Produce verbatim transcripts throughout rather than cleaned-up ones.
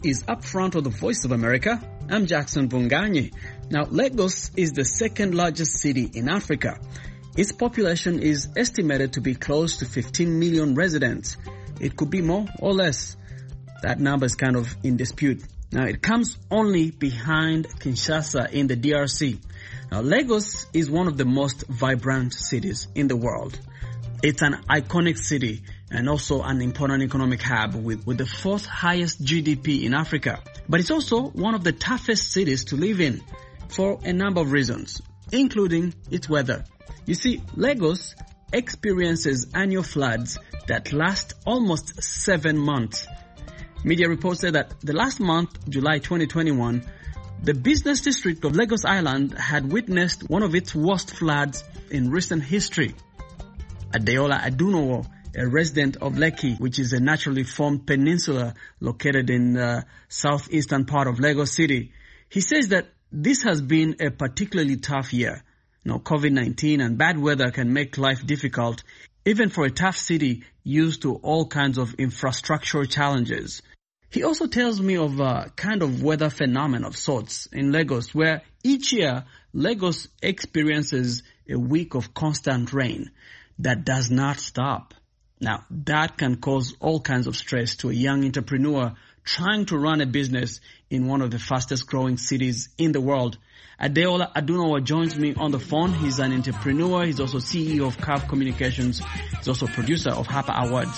is Up Front of the Voice of America. I'm Jackson Bunganyi. Now, Lagos is the second largest city in Africa. Its population is estimated to be close to fifteen million residents. It could be more or less. That number is kind of in dispute. Now, it comes only behind Kinshasa in the D R C. Now, Lagos is one of the most vibrant cities in the world. It's an iconic city and also an important economic hub with, with the fourth highest G D P in Africa. But it's also one of the toughest cities to live in for a number of reasons, including its weather. You see, Lagos experiences annual floods that last almost seven months. Media reports say that the last month, July twenty twenty-one, the business district of Lagos Island had witnessed one of its worst floods in recent history. Adeola Adunowo, a resident of Lekki, which is a naturally formed peninsula located in the southeastern part of Lagos City, he says that this has been a particularly tough year. Now, COVID nineteen and bad weather can make life difficult, even for a tough city used to all kinds of infrastructural challenges. He also tells me of a kind of weather phenomenon of sorts in Lagos, where each year Lagos experiences a week of constant rain that does not stop. Now, that can cause all kinds of stress to a young entrepreneur trying to run a business in one of the fastest growing cities in the world. Adeola Adunowo joins me on the phone. He's an entrepreneur. He's also C E O of C A V Communications. He's also producer of Harper Awards.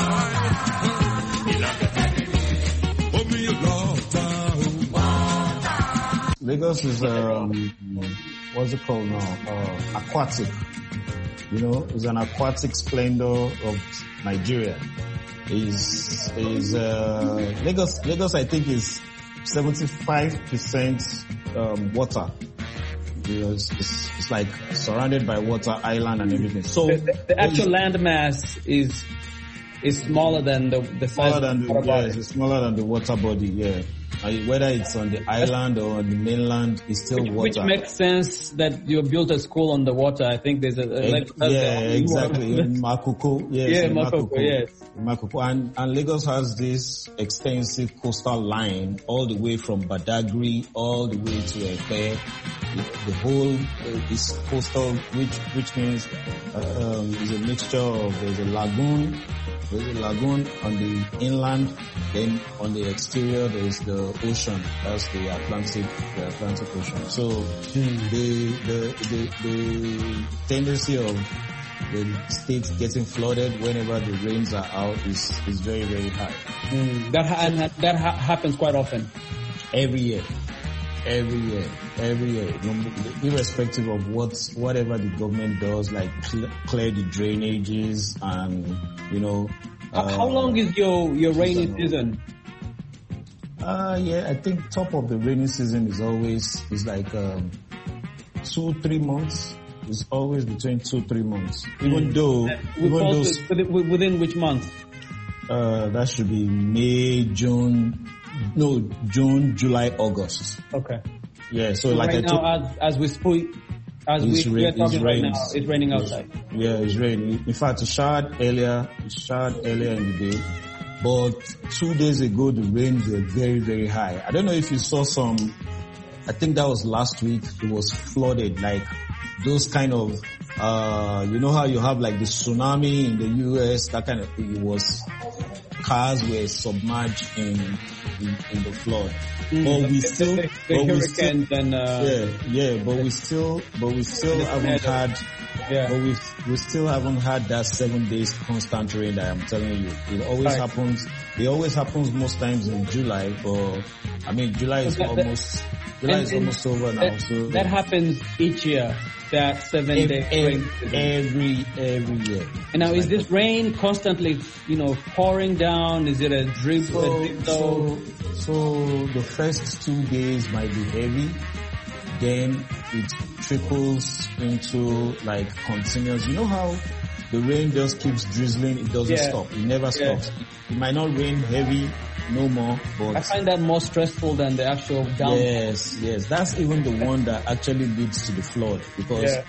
Lagos is, um, what's it called now? Uh, aquatic. You know, it's an aquatic splendor of Nigeria. Is is uh, Lagos? Lagos, I think, is seventy-five percent um, water. It's, it's, it's like surrounded by water, island, and everything. So the, the, the actual landmass is is smaller than the the size smaller than of the, water yeah, body. it's smaller than the water body. Yeah. Uh, whether it's on the island or on the mainland, it's still which, water. Which makes sense that you built a school on the water. I think there's a, a like, yeah, exactly. In Makoko, yes, yeah, in Makoko, Makoko, yes. in Makoko, and and Lagos has this extensive coastal line all the way from Badagry all the way to Epe. The, the whole uh, is coastal, which which means uh, um, is a mixture of there's a lagoon. There's a lagoon on the inland, then on the exterior there is the ocean. That's the Atlantic, the Atlantic Ocean. So mm. the, the the the tendency of the state getting flooded whenever the rains are out is is very very high. Mm. That ha- that ha- happens quite often. Every year. Every year, every year, irrespective of what, whatever the government does, like cl- clear the drainages and, you know. How, uh, how long is your, your rainy season? Uh, yeah, I think top of the rainy season is always, is like, um, two, three months. It's always between two, three months. Even mm. though, uh, even though, within, within which month? Uh, that should be May, June, No, June, July, August. Okay. Yeah, so, so like right I took, now, as, as we speak, as we, ra- we are talking right rains. now, it's raining outside. Yeah, it's raining. In fact, it showered earlier, it showered earlier in the day, but two days ago the rains were very, very high. I don't know if you saw some, I think that was last week, it was flooded, like those kind of, uh, you know how you have like the tsunami in the U S, that kind of thing. It was, cars were submerged in, in, in the flood. Mm, but we the, still, the, the but we still, and, uh, yeah, yeah, but we still, but we still haven't had, yeah. but we, we still haven't had that seven days constant rain that I'm telling you. It always right. happens, it always happens most times in July, but, I mean, July is that, almost, July and, is and almost over now, that, so. That happens each year. That seven every, day every, rain. Every, every year. And now, is this rain constantly, you know, pouring down? Is it a drip? So, a drip so, so the first two days might be heavy. Then it trickles into like continuous. You know how the rain just keeps drizzling? It doesn't yeah. stop. It never stops. Yeah. It might not rain heavy no more, but I find that more stressful than the actual down. Yes, yes. That's even the one that actually leads to the flood because, yeah.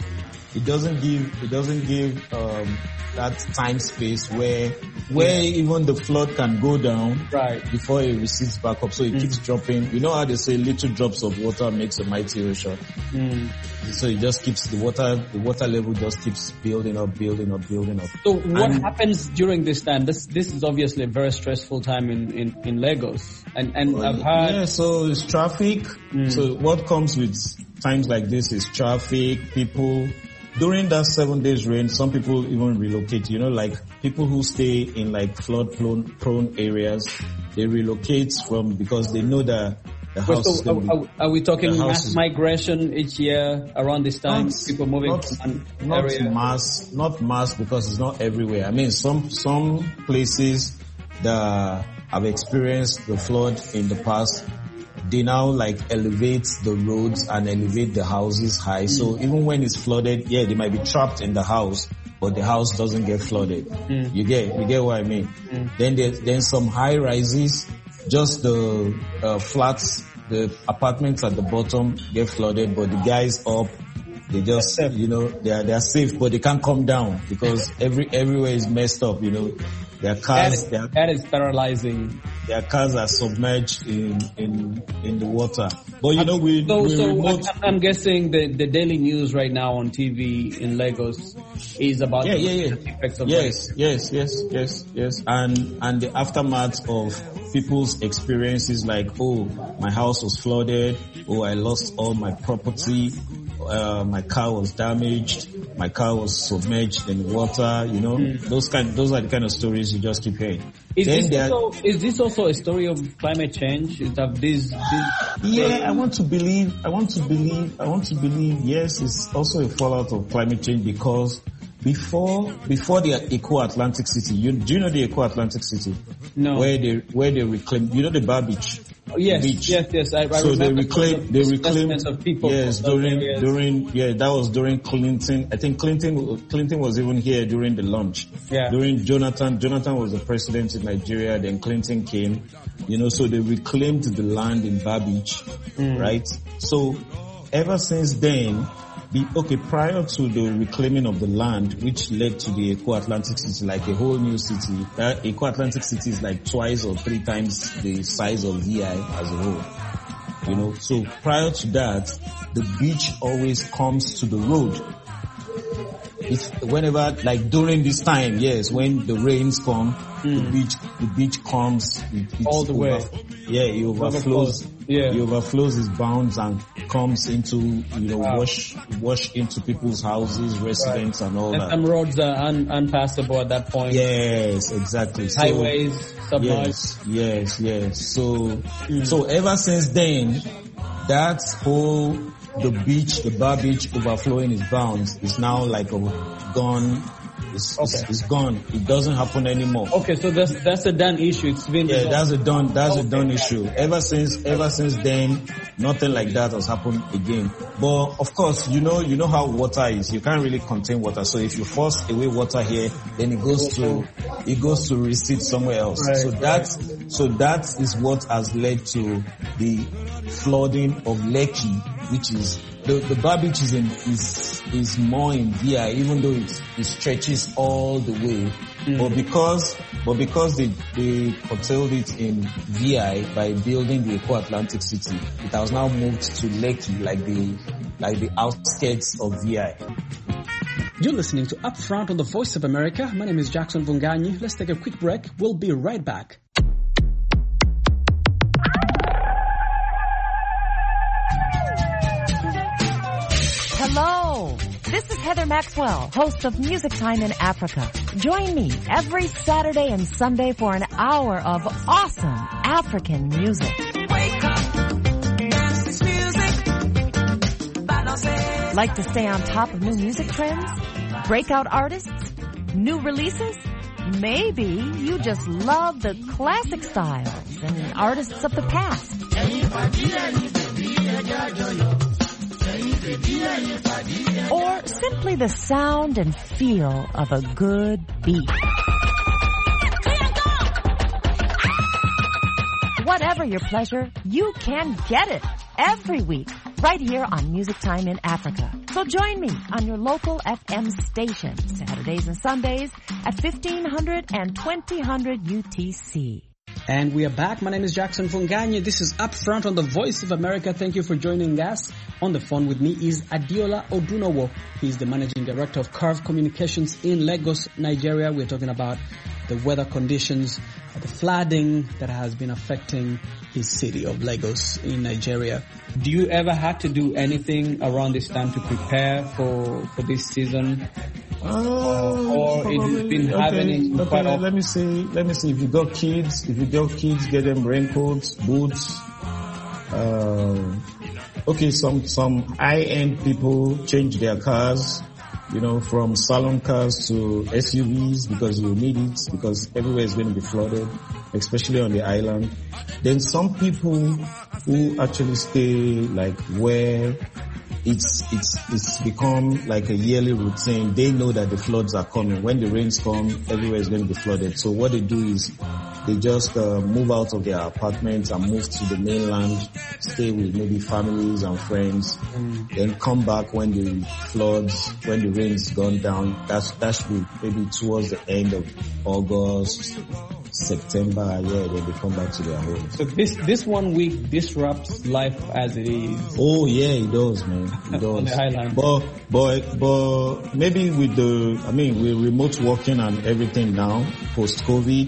it doesn't give, it doesn't give, um, that time space where, where yeah. even the flood can go down right. before it recedes back up. So it mm. keeps dropping. You know how they say little drops of water makes a mighty ocean. Mm. So it just keeps the water, the water level just keeps building up, building up, building up. So what and, happens during this time? This, this is obviously a very stressful time in, in, in Lagos. And, and well, I've heard. Yeah, so it's traffic. Mm. So what comes with times like this is traffic, people. During that seven days rain, some people even relocate, you know, like people who stay in like flood prone, prone areas, they relocate from, because they know that the house so is going are, to be, are we talking mass is, migration each year around this time? Not, people moving not, from one not area? mass, not mass because it's not everywhere. I mean, some, some places that have experienced the flood in the past, they now like elevate the roads and elevate the houses high. Mm. So even when it's flooded, yeah, they might be trapped in the house, but the house doesn't get flooded. Mm. You get, you get what I mean? Mm. Then there, then some high rises, just the uh, flats, the apartments at the bottom get flooded, but the guys up, they just, you know, they are, they are safe, but they can't come down because every, everywhere is messed up, you know. Their cars, that is, that is paralyzing. Their cars are submerged in, in, in the water. But you know, we, so, we so remote... I'm guessing the, the daily news right now on T V in Lagos is about yeah, the yeah, yeah. effects of yes, rain. yes, yes, yes, yes. And, and the aftermath of people's experiences like, oh, my house was flooded. Oh, I lost all my property. Uh, my car was damaged. My car was submerged in water, you know, mm. those kind, those are the kind of stories you just keep hearing. Is this, also, is this also a story of climate change? Is that this, this yeah, I want to believe, I want to believe, I want to believe, yes, it's also a fallout of climate change because before, before the Eco Atlantic City, you, do you know the Eco Atlantic City? No. Where they, where they reclaim, you know the Bar Beach? Oh, yes, beach. yes, yes, I, I so remember. they reclaim, they reclaim, of people yes, during, during, yeah, that was during Clinton. I think Clinton, Clinton was even here during the launch. Yeah. During Jonathan, Jonathan was the president in Nigeria, then Clinton came, you know, so they reclaimed the land in Bar Beach, mm. right? So ever since then, the, okay, prior to the reclaiming of the land, which led to the Eco Atlantic City, like a whole new city, that Eco Atlantic City is like twice or three times the size of V I as a whole. You know, so prior to that, the beach always comes to the road. If, whenever, like during this time, yes, when the rains come, mm. the beach, the beach comes, it, it's all the over, way. Yeah, it overflows. Yeah. It overflows its bounds and comes into, you know, wow. wash, wash into people's houses, residents right. and all and that. And some roads are un, unpassable at that point. Yes, exactly. So, highways, submerged. Yes, yes, yes. So, mm. so ever since then, that whole, the beach, the Bar Beach overflowing its bounds is now like a gone. It's, okay. it's, it's gone. It doesn't happen anymore. Okay, so that's that's a done issue. It's been yeah, resolved. that's a done that's okay. a done issue. Ever since ever since then, nothing like that has happened again. But of course, you know you know how water is. You can't really contain water. So if you force away water here, then it goes to it goes to recede somewhere else. Right, so that right. so that is what has led to the flooding of Lekki, which is the the Bar Beach is in, is is more in V I, even though it it stretches all the way. Mm. But because but because they they curtailed it in V I by building the Eco Atlantic City, it has now moved to Lekki, like the like the outskirts of V I. You're listening to Upfront on the Voice of America. My name is Jackson Vunganyi. Let's take a quick break. We'll be right back. Hello, this is Heather Maxwell, host of Music Time in Africa. Join me every Saturday and Sunday for an hour of awesome African music. Wake up, dance this music. Like to stay on top of new music trends? Breakout artists? New releases? Maybe you just love the classic styles and artists of the past. Or simply the sound and feel of a good beat. Whatever your pleasure, you can get it every week right here on Music Time in Africa. So join me on your local F M station, Saturdays and Sundays at fifteen hundred and twenty hundred U T C. And we are back. My name is Jackson Funganye. This is Upfront on the Voice of America. Thank you for joining us. On the phone with me is Adiola Odunowo. He's the Managing Director of Curve Communications in Lagos, Nigeria. We're talking about the weather conditions, the flooding that has been affecting his city of Lagos in Nigeria. Do you ever have to do anything around this time to prepare for, for this season? Uh, or it's been okay, happening okay, quite let, often? let me see, let me see. If you got kids, if you got kids, get them raincoats, boots. Uh, okay, some, some high-end people change their cars, you know, from salon cars to S U Vs because you need it, because everywhere is going to be flooded, especially on the island. Then some people who actually stay like where it's, it's, it's become like a yearly routine. They know that the floods are coming. When the rains come, everywhere is going to be flooded. So what they do is they just uh, move out of their apartments and move to the mainland, stay with maybe families and friends, mm. then come back when the floods, when the rain's gone down. That's, that should be maybe towards the end of August, September, yeah, then they come back to their homes. So this this one week disrupts life as it is. Oh yeah, it does, man. It does. On the island. But but but maybe with the, I mean, we're remote working and everything now post COVID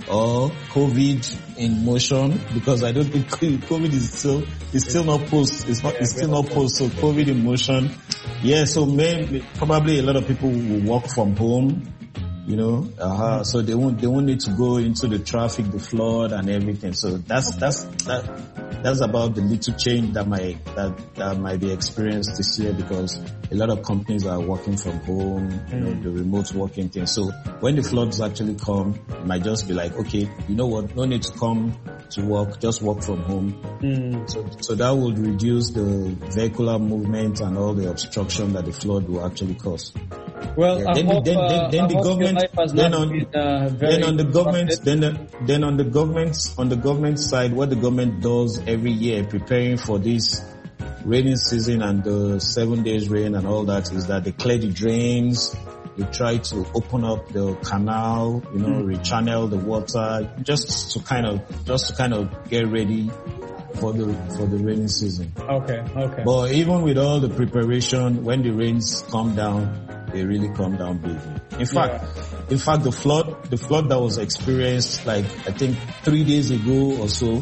or COVID in motion, because I don't think COVID is still it's still not post. It's not it's still not post. So COVID in motion. Yeah. So maybe probably a lot of people will work from home. You know, uh, so they won't, they won't need to go into the traffic, the flood and everything. So that's, that's, that, that's about the little change that might, that, that might be experienced this year, because a lot of companies are working from home, you know, the remote working thing. So when the floods actually come, it might just be like, okay, you know what, no need to come to work, just work from home. Mm. So, so that would reduce the vehicular movement and all the obstruction that the flood will actually cause. Well, yeah. I then, hope, then, uh, then, then I the hope government, then on, been, uh, then on the government, then, the, then on the government, on the government side, what the government does every year, preparing for this rainy season and the seven days rain and all that, is that they clear the drains, they try to open up the canal, you know, mm. rechannel the water, just to kind of, just to kind of get ready for the, for the rainy season. Okay, okay. But even with all the preparation, when the rains come down, they really come down big. In fact, yeah. in fact, the flood, the flood that was experienced, like, I think three days ago or so,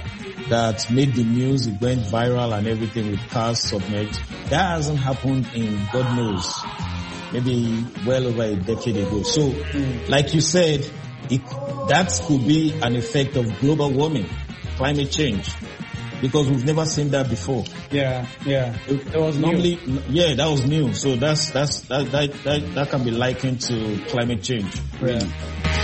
that made the news, it went viral and everything with cars submerged. That hasn't happened in, God knows, maybe well over a decade ago. So, mm. like you said, it, that could be an effect of global warming, climate change. Because we've never seen that before. Yeah, yeah. It, it was normally, new. yeah, that was new. So that's, that's, that, that, that, that can be likened to climate change. Really. Yeah.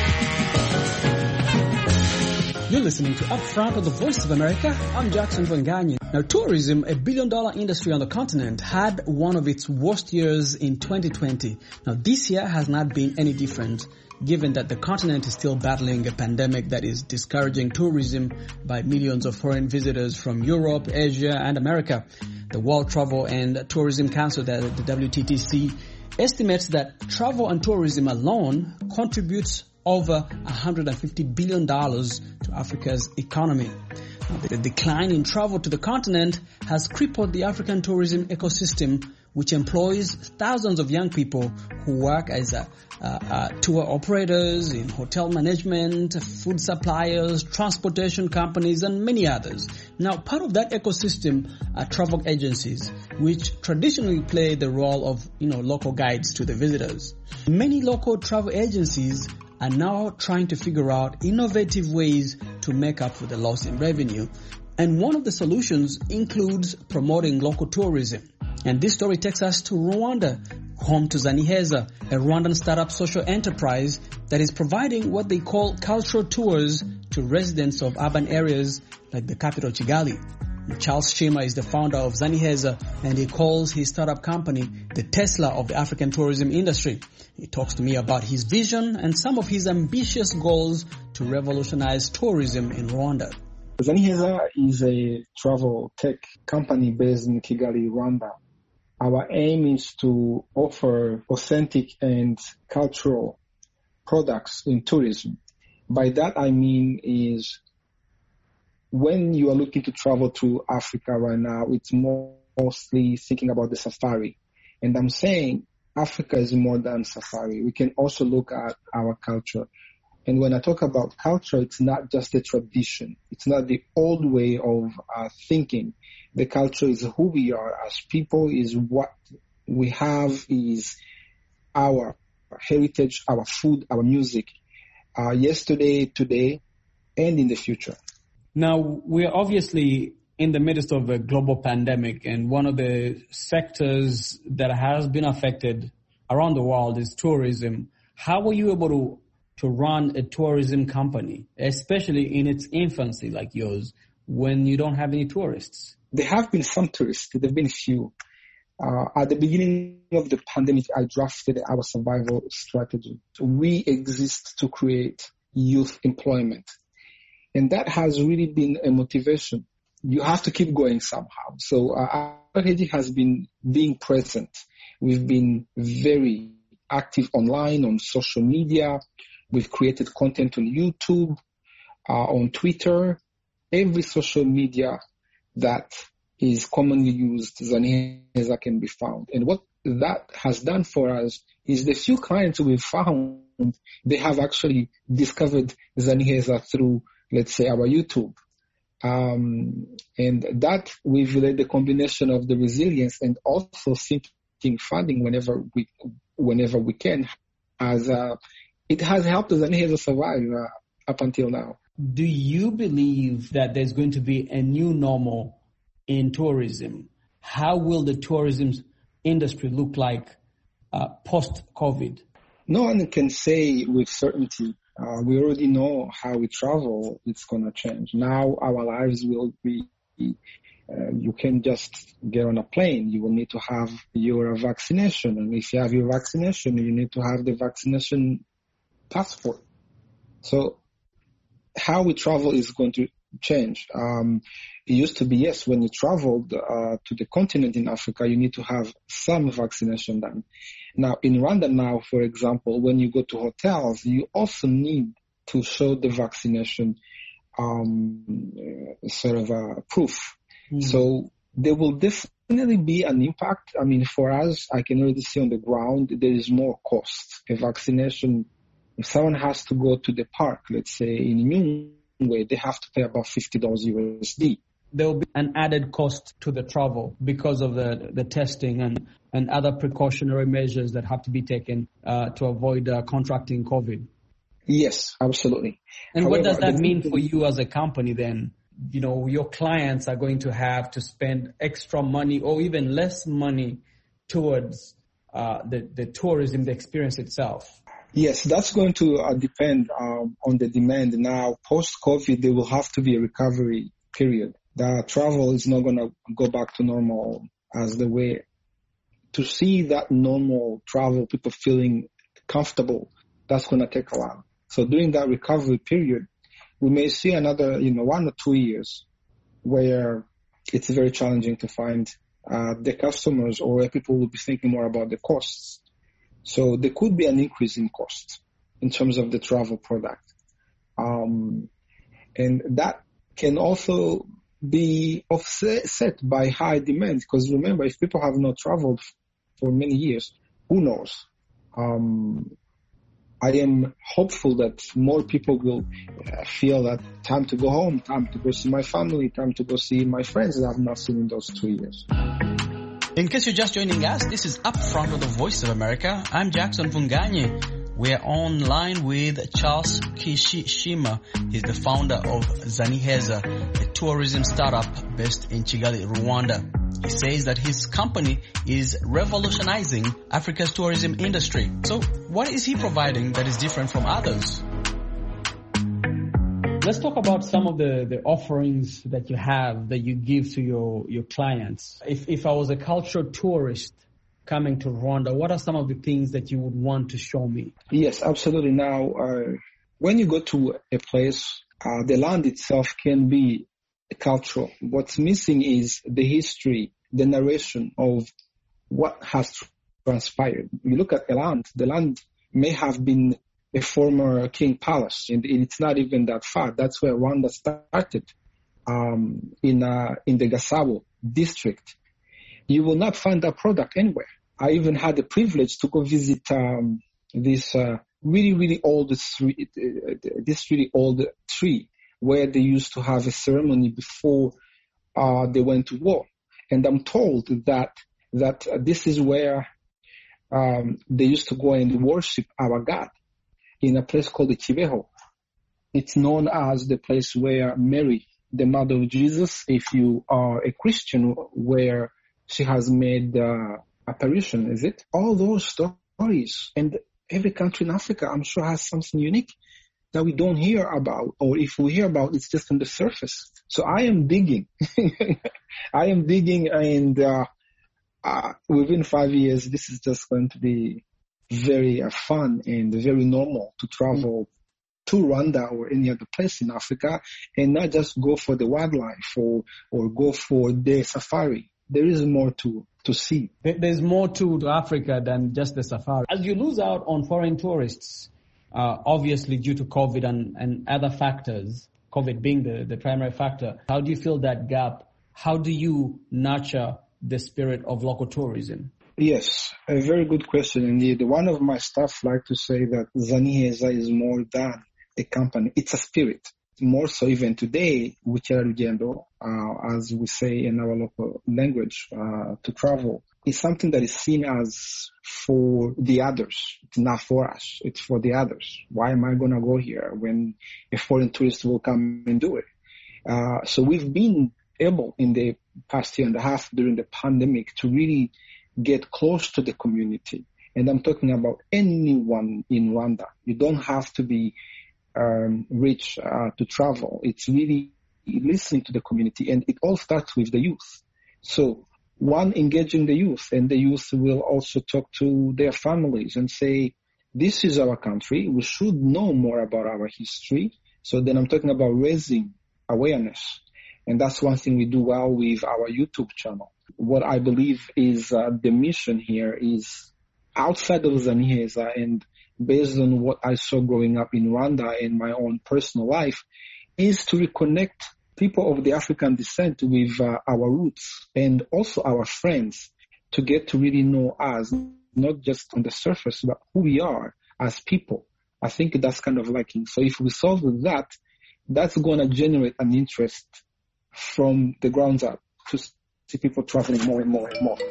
You're listening to Upfront of the Voice of America. I'm Jackson Funganye. Now, tourism, a billion dollar industry on the continent, had one of its worst years in twenty twenty. Now, this year has not been any different, given that the continent is still battling a pandemic that is discouraging tourism by millions of foreign visitors from Europe, Asia, and America. The World Travel and Tourism Council, the W T T C, estimates that travel and tourism alone contributes over one hundred fifty billion dollars to Africa's economy. Now, the decline in travel to the continent has crippled the African tourism ecosystem, which employs thousands of young people who work as a, uh, uh, tour operators, in hotel management, food suppliers, transportation companies, and many others. Now, part of that ecosystem are travel agencies, which traditionally play the role of, you know, local guides to the visitors. Many local travel agencies are now trying to figure out innovative ways to make up for the loss in revenue. And one of the solutions includes promoting local tourism. And this story takes us to Rwanda, home to Zaniheza, a Rwandan startup social enterprise that is providing what they call cultural tours to residents of urban areas like the capital Kigali. Charles Shima is the founder of Zaniheza, and he calls his startup company the Tesla of the African tourism industry. He talks to me about his vision and some of his ambitious goals to revolutionize tourism in Rwanda. Zaniheza is a travel tech company based in Kigali, Rwanda. Our aim is to offer authentic and cultural products in tourism. By that I mean is when you are looking to travel to Africa right now, it's mostly thinking about the safari. And I'm saying Africa is more than safari. We can also look at our culture. And when I talk about culture, it's not just a tradition. It's not the old way of uh, thinking. The culture is who we are as people, is what we have, is our heritage, our food, our music, uh, yesterday, today, and in the future. Now, we're obviously in the midst of a global pandemic, and one of the sectors that has been affected around the world is tourism. How were you able to to run a tourism company, especially in its infancy like yours, when you don't have any tourists? There have been some tourists. There have been few. Uh, at the beginning of the pandemic, I drafted our survival strategy. We exist to create youth employment. And that has really been a motivation. You have to keep going somehow. So uh, our strategy has been being present. We've been very active online, on social media. We've created content on YouTube, uh, on Twitter, every social media that is commonly used, Zaniheza can be found. And what that has done for us is the few clients we've found, they have actually discovered Zaniheza through, let's say, our YouTube. Um, and that we've led the combination of the resilience and also seeking funding whenever we, whenever we can, as uh, it has helped Zaniheza survive uh, up until now. Do you believe that there's going to be a new normal in tourism? How will the tourism industry look like uh, post-COVID? No one can say with certainty. Uh, we already know how we travel, it's going to change. Now our lives will be, uh, you can just get on a plane. You will need to have your vaccination. And if you have your vaccination, you need to have the vaccination passport. So how we travel is going to change. Um, it used to be, yes, when you traveled uh, to the continent in Africa, you need to have some vaccination done. Now, in Rwanda now, for example, when you go to hotels, you also need to show the vaccination um, sort of uh, proof. Mm. So there will definitely be an impact. I mean, for us, I can already see on the ground, there is more cost. A vaccination, if someone has to go to the park, let's say in Nyungwe, they have to pay about fifty dollars U S D. There will be an added cost to the travel because of the, the testing and, and other precautionary measures that have to be taken uh, to avoid uh, contracting COVID. Yes, absolutely. And However, what does that mean for you as a company then? You know, your clients are going to have to spend extra money or even less money towards uh, the, the tourism, the experience itself. Yes, that's going to uh, depend um, on the demand. Now, post-COVID, there will have to be a recovery period. The travel is not going to go back to normal as the way. To see that normal travel, people feeling comfortable, that's going to take a while. So during that recovery period, we may see another, you know, one or two years where it's very challenging to find uh, the customers, or where people will be thinking more about the costs. So there could be an increase in cost in terms of the travel product. Um, and that can also be offset by high demand, because remember, if people have not traveled for many years, who knows? Um, I am hopeful that more people will uh, feel that time to go home, time to go see my family, time to go see my friends that I've not seen in those two years. In case you're just joining us, this is Upfront of the Voice of America. I'm Jackson Vunganye. We're online with Charles Kishima. He's the founder of Zaniheza, a tourism startup based in Kigali, Rwanda. He says that his company is revolutionizing Africa's tourism industry. So what is he providing that is different from others? Let's talk about some of the, the offerings that you have, that you give to your, your clients. If, if I was a cultural tourist coming to Rwanda, what are some of the things that you would want to show me? Yes, absolutely. Now, uh, when you go to a place, Uh, the land itself can be cultural. What's missing is the history, the narration of what has transpired. You look at the land, the land may have been a former king palace, and it's not even that far. That's where Rwanda started, um, in uh, in the Gasabo district. You will not find that product anywhere. I even had the privilege to go visit um, this uh, really, really old tree, this really old tree where they used to have a ceremony before uh, they went to war. And I'm told that that uh, this is where um, they used to go and worship our God in a place called the Kibeho. It's known as the place where Mary, the mother of Jesus, if you are a Christian, where she has made uh, apparition, is it? All those stories, and every country in Africa, I'm sure, has something unique that we don't hear about, or if we hear about, it's just on the surface. So I am digging. I am digging, and uh, uh, within five years, this is just going to be very uh, fun and very normal to travel to Rwanda or any other place in Africa and not just go for the wildlife or, or go for the safari. There is more to, to see. There's more to, to Africa than just the safari. As you lose out on foreign tourists, uh, obviously due to COVID and, and other factors, COVID being the, the primary factor, how do you fill that gap? How do you nurture the spirit of local tourism? Yes, a very good question indeed. One of my staff like to say that Zaniheza is more than a company. It's a spirit. More so even today, Bukerarugendo, uh, as we say in our local language, uh, to travel, is something that is seen as for the others. It's not for us. It's for the others. Why am I going to go here when a foreign tourist will come and do it? Uh, so we've been able in the past year and a half during the pandemic to really get close to the community. And I'm talking about anyone in Rwanda. You don't have to be um, rich uh, to travel. It's really listening to the community, and it all starts with the youth. So one, engaging the youth, and the youth will also talk to their families and say, this is our country. We should know more about our history. So then I'm talking about raising awareness. And that's one thing we do well with our YouTube channel. What I believe is uh, the mission here is outside of Zaniheza, and based on what I saw growing up in Rwanda and my own personal life, is to reconnect people of the African descent with uh, our roots and also our friends to get to really know us, not just on the surface, but who we are as people. I think that's kind of lacking. So if we solve that, that's going to generate an interest from the ground up to see people traveling more and more and more.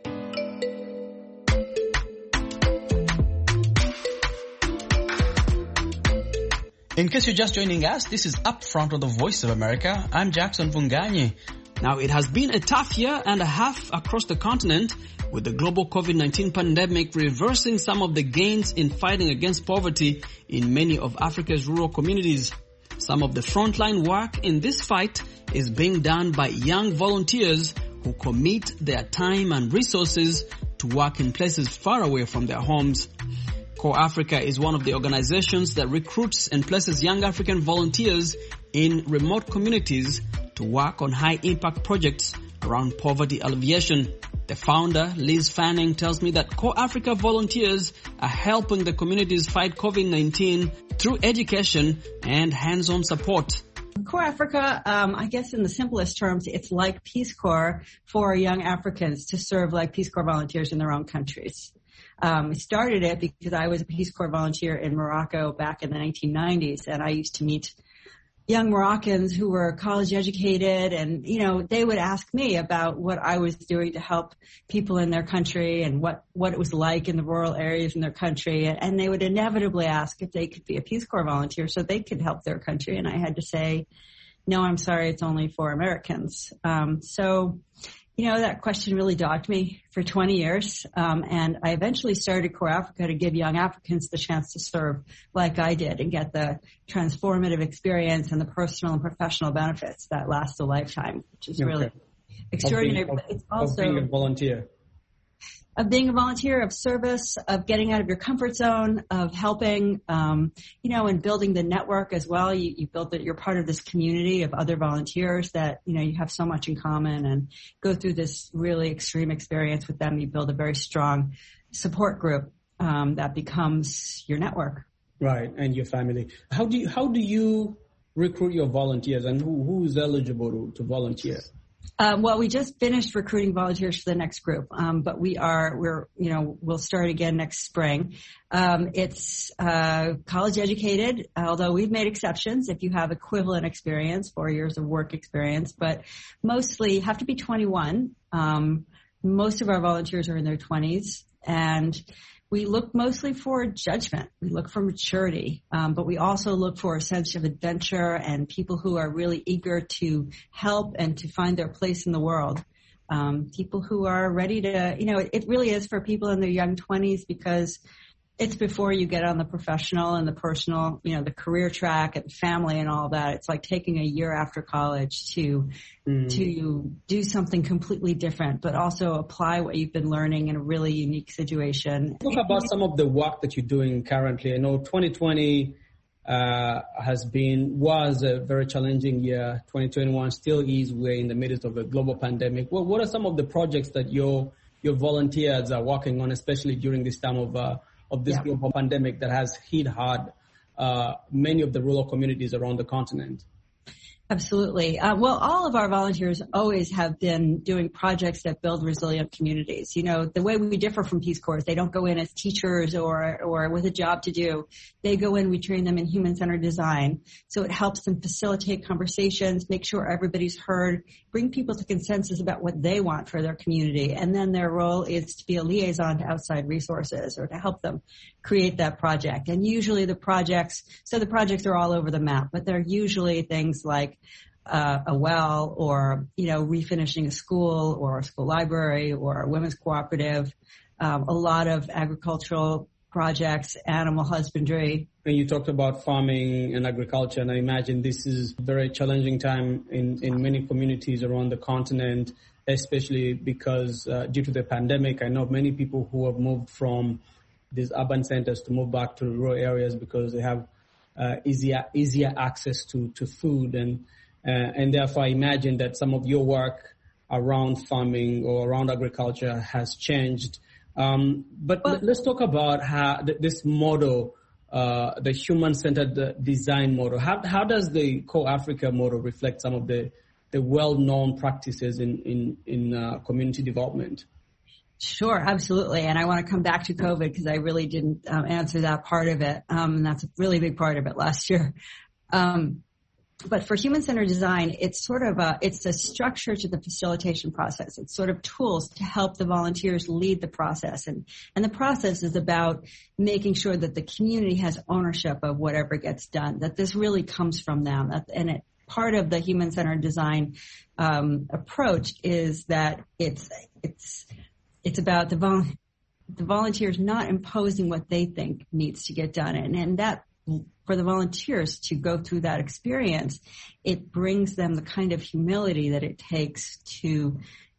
In case you're just joining us, this is Upfront on the Voice of America. I'm Jackson Vunganyi. Now, it has been a tough year and a half across the continent, with the global COVID nineteen pandemic reversing some of the gains in fighting against poverty in many of Africa's rural communities. Some of the frontline work in this fight is being done by young volunteers who commit their time and resources to work in places far away from their homes. Core Africa is one of the organizations that recruits and places young African volunteers in remote communities to work on high-impact projects around poverty alleviation. The founder, Liz Fanning, tells me that Core Africa volunteers are helping the communities fight COVID nineteen through education and hands-on support. Core Africa, um, I guess in the simplest terms, it's like Peace Corps for young Africans to serve like Peace Corps volunteers in their own countries. Um, we started it because I was a Peace Corps volunteer in Morocco back in the nineteen nineties, and I used to meet young Moroccans who were college educated, and, you know, they would ask me about what I was doing to help people in their country and what, what it was like in the rural areas in their country. And they would inevitably ask if they could be a Peace Corps volunteer so they could help their country. And I had to say, no, I'm sorry, it's only for Americans. Um, so, you know, that question really dogged me for twenty years. Um, and I eventually started Core Africa to give young Africans the chance to serve like I did and get the transformative experience and the personal and professional benefits that last a lifetime, which is really okay. extraordinary. Of being, but it's also of being a volunteer. of being a volunteer, of service, of getting out of your comfort zone, of helping, um, you know, and building the network as well. You, you build that you're part of this community of other volunteers that, you know, you have so much in common, and go through this really extreme experience with them. You build a very strong support group um, that becomes your network. Right, and your family. How do you, how do you recruit your volunteers, and who, who is eligible to, to volunteer? Um, well, we just finished recruiting volunteers for the next group, um, but we are, we're, you know, we'll start again next spring. Um, it's uh, college educated, although we've made exceptions if you have equivalent experience, four years of work experience, but mostly have to be twenty-one. Um, most of our volunteers are in their twenties, and we look mostly for judgment. We look for maturity, um, but we also look for a sense of adventure and people who are really eager to help and to find their place in the world. Um, people who are ready to, you know, it, it really is for people in their young twenties, because it's before you get on the professional and the personal, you know, the career track and family and all that. It's like taking a year after college to mm. to do something completely different, but also apply what you've been learning in a really unique situation. Talk about some of the work that you're doing currently. I know twenty twenty uh, has been, was a very challenging year. twenty twenty-one still is. We're in the midst of a global pandemic. Well, what are some of the projects that your your volunteers are working on, especially during this time of uh, of this yeah. global pandemic that has hit hard uh, many of the rural communities around the continent? Absolutely. Uh, well, all of our volunteers always have been doing projects that build resilient communities. You know, the way we differ from Peace Corps, they don't go in as teachers or, or with a job to do. They go in, we train them in human-centered design. So it helps them facilitate conversations, make sure everybody's heard, bring people to consensus about what they want for their community. And then their role is to be a liaison to outside resources or to help them create that project. And usually the projects, so the projects are all over the map, but they're usually things like uh, a well or, you know, refinishing a school or a school library or a women's cooperative, um, a lot of agricultural projects, animal husbandry. And you talked about farming and agriculture, and I imagine this is a very challenging time in, in many communities around the continent, especially because uh, due to the pandemic, I know many people who have moved from these urban centers to move back to rural areas because they have uh, easier easier access to, to food, and uh, and therefore I imagine that some of your work around farming or around agriculture has changed. Um, but well, let's talk about how th- this model, uh, the human-centered design model. How how does the Co-Africa model reflect some of the the well-known practices in in in uh, community development? Sure, absolutely. And I want to come back to COVID because I really didn't um, answer that part of it. Um, and that's a really big part of it last year. Um, but for human-centered design, it's sort of a, it's a structure to the facilitation process. It's sort of tools to help the volunteers lead the process. And, and the process is about making sure that the community has ownership of whatever gets done, that this really comes from them. That, and it, part of the human-centered design um, approach is that it's, it's, It's about the, vol- the volunteers not imposing what they think needs to get done. And, and that, for the volunteers to go through that experience, it brings them the kind of humility that it takes to,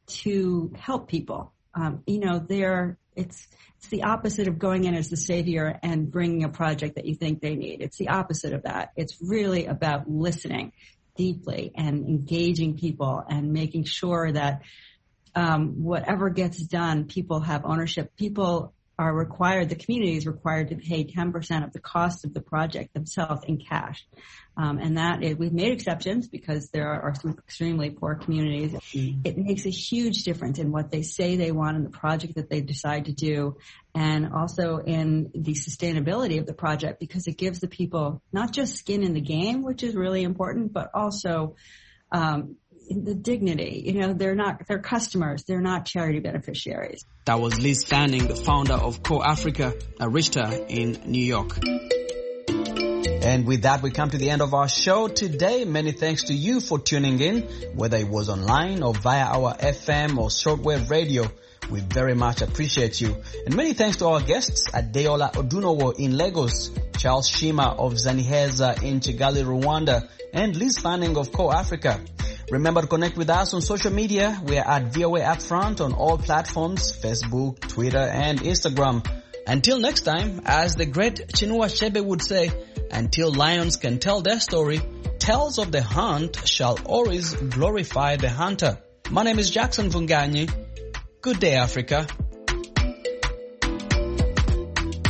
to help people. Um, you know, they're, it's, it's the opposite of going in as the savior and bringing a project that you think they need. It's the opposite of that. It's really about listening deeply and engaging people and making sure that Um, whatever gets done, people have ownership. People are required, the community is required to pay ten percent of the cost of the project themselves in cash. Um, and that is, we've made exceptions because there are some extremely poor communities. Mm-hmm. It makes a huge difference in what they say they want in the project that they decide to do, and also in the sustainability of the project, because it gives the people not just skin in the game, which is really important, but also um the dignity. You know, they're not, they're customers. They're not charity beneficiaries. That was Liz Fanning, the founder of Co-Africa, a Richter in New York. And with that, we come to the end of our show today. Many thanks to you for tuning in, whether it was online or via our F M or shortwave radio. We very much appreciate you. And many thanks to our guests, Adeola Odunowo in Lagos, Charles Shima of Zaniheza in Kigali, Rwanda, and Liz Fanning of Co-Africa. Remember to connect with us on social media. We are at V O A Upfront on all platforms, Facebook, Twitter, and Instagram. Until next time, as the great Chinua Achebe would say, until lions can tell their story, tales of the hunt shall always glorify the hunter. My name is Jackson Vunganyi. Good day, Africa.